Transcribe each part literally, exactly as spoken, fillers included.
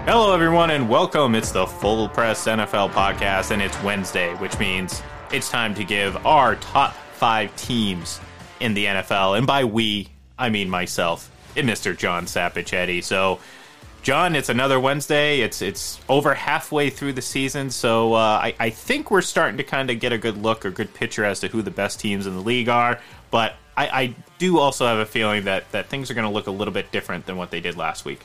Hello, everyone, and welcome. It's the Full Press N F L podcast, and it's Wednesday, which means it's time to give our top five teams in the N F L. And by we, I mean myself and Mister John Sapichetti. So, John, it's another Wednesday. It's it's over halfway through the season, so uh, I, I think we're starting to kind of get a good look or good picture as to who the best teams in the league are. But I, I do also have a feeling that, that things are going to look a little bit different than what they did last week.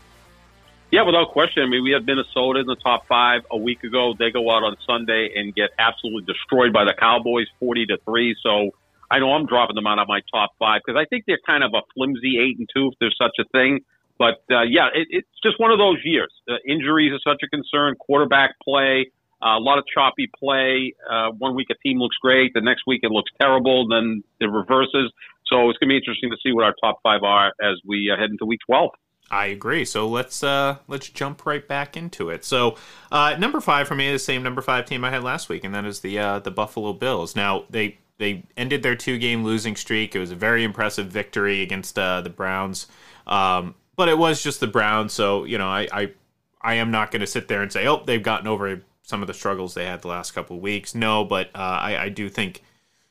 Yeah, without question. I mean, we had Minnesota in the top five a week ago. They go out on Sunday and get absolutely destroyed by the Cowboys, forty to three. So I know I'm dropping them out of my top five because I think they're kind of a flimsy eight and two, if there's such a thing. But uh, yeah, it, it's just one of those years. Uh, injuries are such a concern. Quarterback play, uh, a lot of choppy play. Uh, one week a team looks great, the next week it looks terrible. Then it reverses. So it's going to be interesting to see what our top five are as we uh, head into week twelve. I agree. So let's uh, let's jump right back into it. So uh, number five for me is the same number five team I had last week, and that is the uh, the Buffalo Bills. Now they they ended their two game losing streak. It was a very impressive victory against uh, the Browns, um, but it was just the Browns. So you know I I, I am not going to sit there and say, oh, they've gotten over some of the struggles they had the last couple of weeks. No, but uh, I, I do think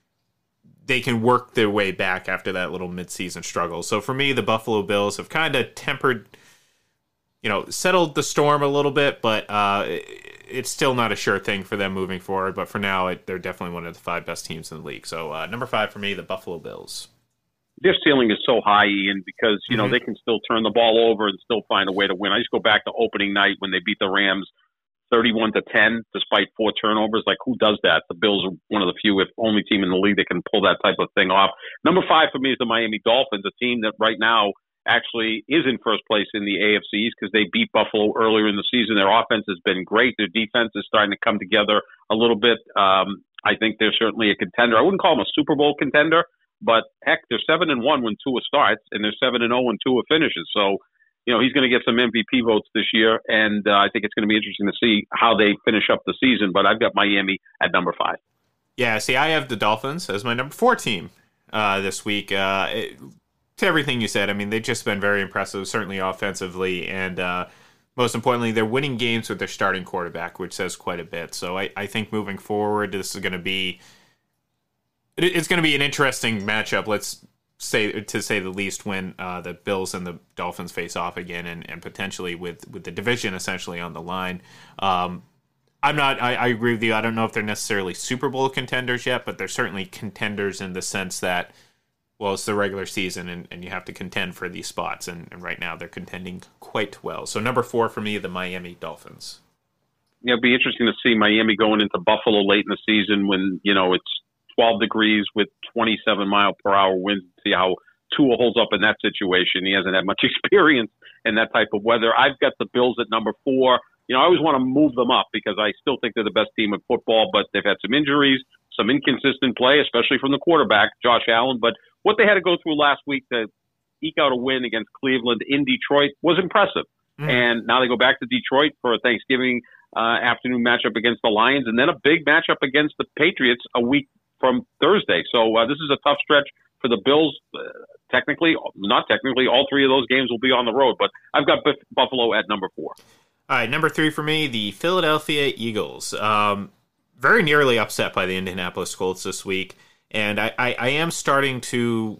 they can work their way back after that little midseason struggle. So for me, the Buffalo Bills have kind of tempered, you know, settled the storm a little bit, but uh, it's still not a sure thing for them moving forward. But for now, it, they're definitely one of the five best teams in the league. So uh, number five for me, the Buffalo Bills. Their ceiling is so high, Ian, because, you know, Mm-hmm. they can still turn the ball over and still find a way to win. I just go back to opening night when they beat the Rams thirty-one to ten, despite four turnovers. Like, who does that? The Bills are one of the few, if only team in the league that can pull that type of thing off. Number five for me is the Miami Dolphins, a team that right now actually is in first place in the A F C East because they beat Buffalo earlier in the season. Their offense has been great. Their defense is starting to come together a little bit. Um, I think they're certainly a contender. I wouldn't call them a Super Bowl contender, but heck, they're seven and one when Tua starts, and they're seven and zero when Tua finishes. So, you know, he's going to get some M V P votes this year, and uh, I think it's going to be interesting to see how they finish up the season. But I've got Miami at number five. Yeah, see, I have the Dolphins as my number four team uh, this week. Uh, it, to everything you said, I mean, they've just been very impressive, certainly offensively, and uh, most importantly, they're winning games with their starting quarterback, which says quite a bit. So I, I think moving forward, this is going to be it, it's going to be an interesting matchup. Let's say to say the least, when uh, the Bills and the Dolphins face off again, and, and potentially with, with the division essentially on the line. Um, I'm not. I, I agree with you. I don't know if they're necessarily Super Bowl contenders yet, but they're certainly contenders in the sense that, well, it's the regular season, and, and you have to contend for these spots, and, and right now they're contending quite well. So number four for me, the Miami Dolphins. Yeah, it'll be interesting to see Miami going into Buffalo late in the season when, you know, it's twelve degrees with twenty-seven mile per hour winds. See how Tua holds up in that situation. He hasn't had much experience in that type of weather. I've got the Bills at number four. You know, I always want to move them up because I still think they're the best team in football, but they've had some injuries, some inconsistent play, especially from the quarterback, Josh Allen. But what they had to go through last week to eke out a win against Cleveland in Detroit was impressive. Mm. And now they go back to Detroit for a Thanksgiving uh, afternoon matchup against the Lions, and then a big matchup against the Patriots a week from Thursday. So uh, this is a tough stretch for the Bills. Uh, technically, not technically, all three of those games will be on the road, but I've got Buff- Buffalo at number four. All right, number three for me, the Philadelphia Eagles. Um, very nearly upset by the Indianapolis Colts this week, and I, I, I am starting to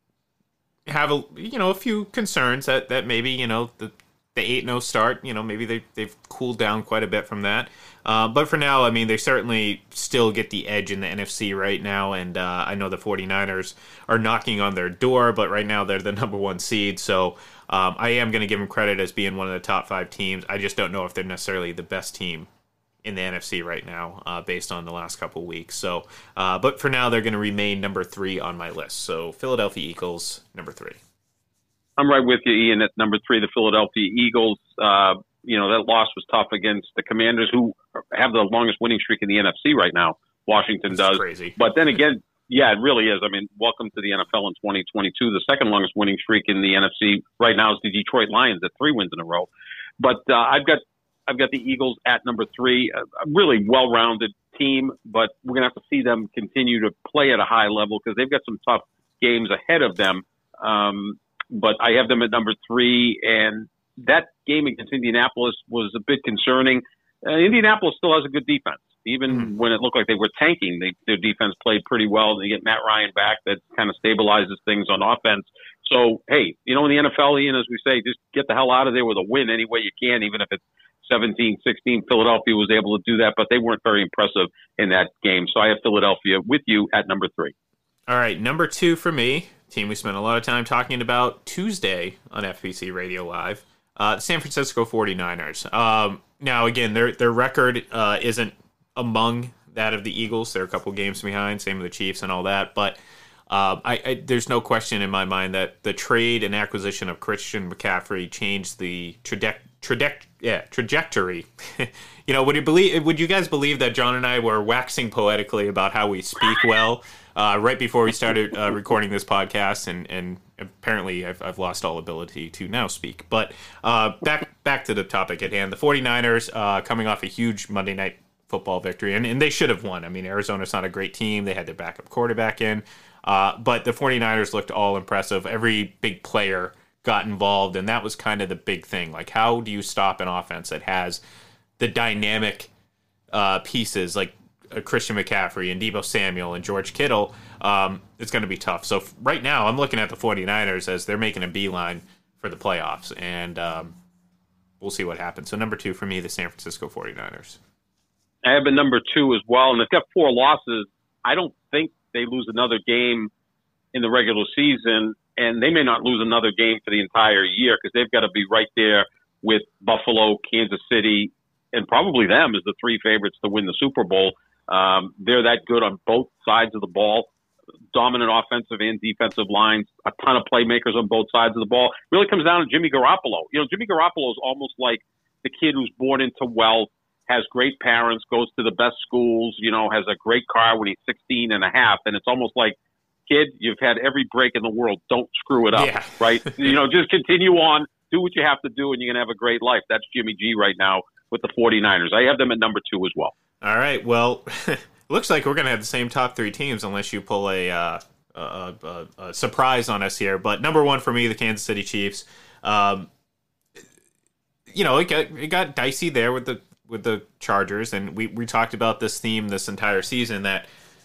have a you know a few concerns that, that maybe you know the the eight and oh start, you know, maybe they, they've cooled down quite a bit from that. Uh, but for now, I mean, they certainly still get the edge in the N F C right now. And uh, I know the 49ers are knocking on their door, but right now they're the number one seed. So um, I am going to give them credit as being one of the top five teams. I just don't know if they're necessarily the best team in the N F C right now uh, based on the last couple weeks. So, uh, but for now, they're going to remain number three on my list. So Philadelphia Eagles, number three. I'm right with you, Ian, at number three, the Philadelphia Eagles. Uh, you know, that loss was tough against the Commanders, who have the longest winning streak in the N F C right now. Washington That's does. Crazy. But then again, yeah, it really is. I mean, welcome to the N F L in twenty twenty-two. The second longest winning streak in the N F C right now is the Detroit Lions at three wins in a row. But uh, I've got I've got the Eagles at number three, a really well-rounded team, but we're going to have to see them continue to play at a high level because they've got some tough games ahead of them. Um, but I have them at number three, and that game against Indianapolis was a bit concerning. Uh, Indianapolis still has a good defense. Even mm-hmm. when it looked like they were tanking, they, their defense played pretty well. They get Matt Ryan back. That kind of stabilizes things on offense. So, hey, you know, in the N F L, Ian, as we say, just get the hell out of there with a win any way you can, even if it's seventeen sixteen. Philadelphia was able to do that, but they weren't very impressive in that game. So I have Philadelphia with you at number three. All right, number two for me, team we spent a lot of time talking about Tuesday on F B C Radio Live, uh, the San Francisco forty-niners. Um, now, again, their their record uh, isn't among that of the Eagles. They're a couple games behind, same with the Chiefs and all that, but Uh, I, I, there's no question in my mind that the trade and acquisition of Christian McCaffrey changed the traje- traje- yeah, trajectory. You know, would you believe? Would you guys believe that John and I were waxing poetically about how we speak well uh, right before we started uh, recording this podcast, and, and apparently I've, I've lost all ability to now speak. But uh, back back to the topic at hand. The forty-niners uh, coming off a huge Monday Night Football victory, and, and they should have won. I mean, Arizona's not a great team. They had their backup quarterback in. Uh, but the forty-niners looked all impressive. Every big player got involved, and that was kind of the big thing. Like, how do you stop an offense that has the dynamic uh, pieces like uh, Christian McCaffrey and Deebo Samuel and George Kittle? Um, it's going to be tough. So f- right now, I'm looking at the forty-niners as they're making a beeline for the playoffs, and um, we'll see what happens. So number two for me, the San Francisco forty-niners. I have a number two as well, and they've got four losses. I don't think they lose another game in the regular season, and they may not lose another game for the entire year because they've got to be right there with Buffalo, Kansas City, and probably them as the three favorites to win the Super Bowl. Um, they're that good on both sides of the ball, dominant offensive and defensive lines, a ton of playmakers on both sides of the ball. It really comes down to Jimmy Garoppolo. You know, Jimmy Garoppolo is almost like the kid who's born into wealth, has great parents, goes to the best schools, you know, has a great car when he's sixteen and a half. And it's almost like, kid, you've had every break in the world. Don't screw it up, yeah. right? You know, just continue on, do what you have to do, and you're going to have a great life. That's Jimmy G right now with the forty-niners. I have them at number two as well. All right. Well, it looks like we're going to have the same top three teams unless you pull a, uh, a, a, a surprise on us here. But number one for me, the Kansas City Chiefs. Um, you know, it got, it got dicey there with the with the Chargers, and we, we talked about this theme this entire season, that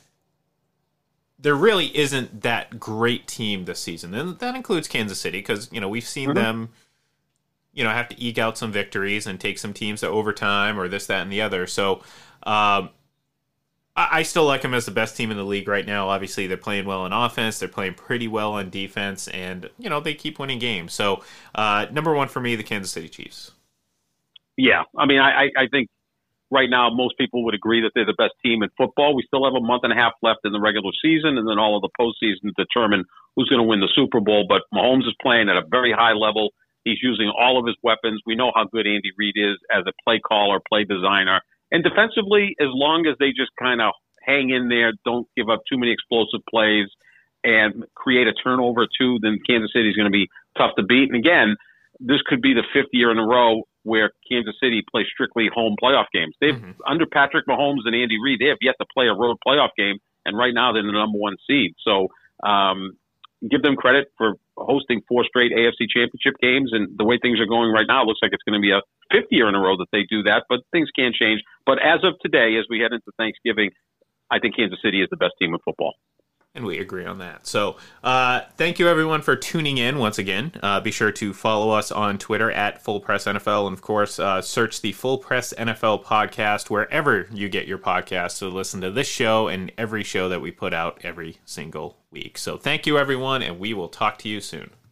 there really isn't that great team this season. And that includes Kansas City, because, you know, we've seen mm-hmm. them, you know, have to eke out some victories and take some teams to overtime or this, that, and the other. So um, I, I still like them as the best team in the league right now. Obviously, they're playing well on offense. They're playing pretty well on defense, and, you know, they keep winning games. So uh, number one for me, the Kansas City Chiefs. Yeah, I mean, I, I think right now most people would agree that they're the best team in football. We still have a month and a half left in the regular season, and then all of the postseason to determine who's going to win the Super Bowl. But Mahomes is playing at a very high level. He's using all of his weapons. We know how good Andy Reid is as a play caller, play designer. And defensively, as long as they just kind of hang in there, don't give up too many explosive plays, and create a turnover or two, then Kansas City is going to be tough to beat. And again, this could be the fifth year in a row where Kansas City plays strictly home playoff games. They've mm-hmm. under Patrick Mahomes and Andy Reid, they have yet to play a road playoff game, and right now they're the number one seed. So um, give them credit for hosting four straight A F C Championship games, and the way things are going right now, it looks like it's going to be a fifth year in a row that they do that, but things can change. But as of today, as we head into Thanksgiving, I think Kansas City is the best team in football. And we agree on that. So uh, thank you, everyone, for tuning in once again. Uh, be sure to follow us on Twitter at Full Press N F L. And, of course, uh, search the Full Press N F L podcast wherever you get your podcasts to listen to this show and every show that we put out every single week. So thank you, everyone, and we will talk to you soon.